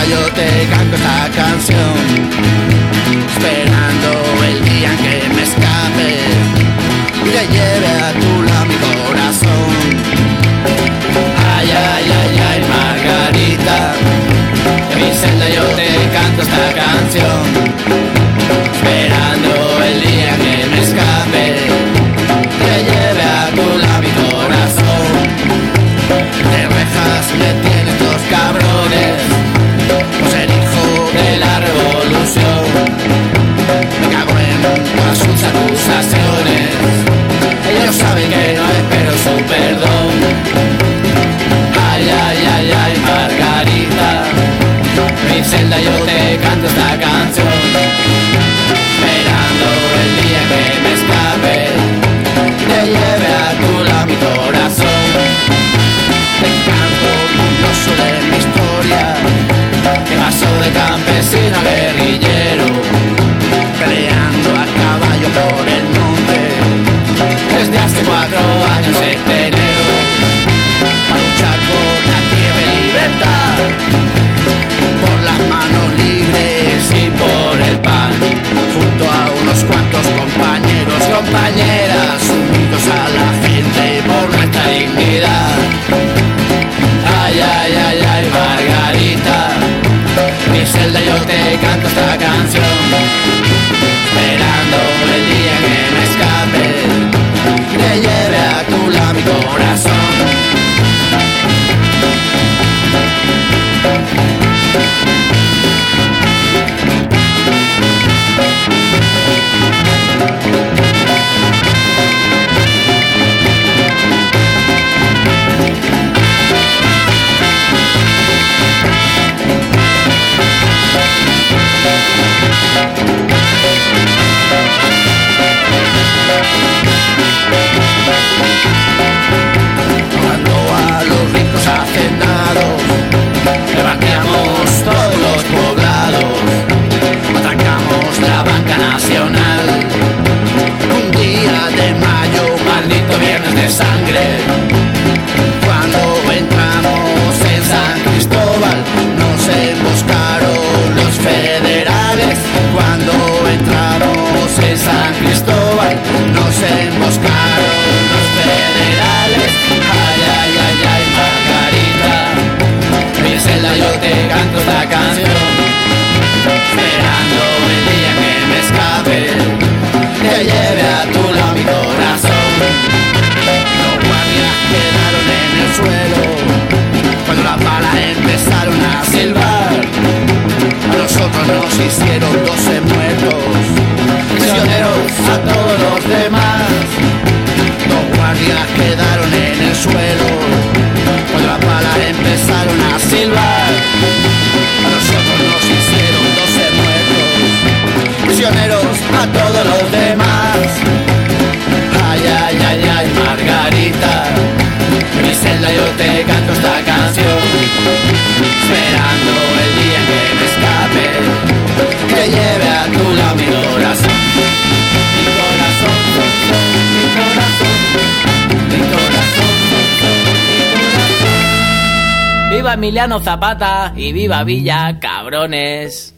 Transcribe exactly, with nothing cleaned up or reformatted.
celda yo te canto esta canción, esperando el día en que me escape y te lleve a tu lado mi corazón. Ay, ay, ay, ay, Margarita, en mi celda yo te canto esta canción, esperando el día en que me escape, te lleve a tu lado mi corazón. De rejas me tienen dos cabrones, por ser hijo de la revolución. Me cago en todas sus acusaciones, ellos saben que no espero su perdón. Ay, ay, ay, ay, Margarita, en mi celda yo te canto esta canción, esperando el día que me escape, te lleve a tu lado mi corazón. Te canto orgulloso de mi historia, que pasó de campesino a guerrillero, peleando a caballo por el monte, desde hace cuatro años este enero, para luchar por la tierra y libertad, por las manos libres y por el pan, junto a unos cuantos compañeros y compañeras, unidos a la gente por nuestra dignidad. Ay, ay, ay, ay, Margarita, en mi celda yo te canto esta canción, esperando el día que me escape, te lleve a tu lado mi corazón. Cuando a los ricos hacendados levantamos todos los poblados, atracamos la banca nacional, un día de mayo, maldito viernes de sangre. Cuando entramos en San Cristóbal nos emboscaron los federales. Cuando entramos en San Cristóbal nos emboscaron los federales. Ay, ay, ay, ay, Margarita, en mi celda yo te canto esta canción, esperando el día que me escape, te lleve a tu lado mi corazón. Los guardias quedaron en el suelo cuando las balas empezaron a silbar. A nosotros nos hicieron doce muertos, prisioneros a todos los demás. Los guardias quedaron en el suelo cuando las balas empezaron a silbar. A nosotros nos hicieron doce muertos, prisioneros a todos los demás. Ay, ay, ay, ay, Margarita, en mi celda yo te canto esta canción, esperando el día en que me escape, que lleve a tu lado mi corazón. Mi corazón, son, son, mi corazón, mi corazón, son, son, mi corazón. ¡Viva Emiliano Zapata y viva Villa, cabrones!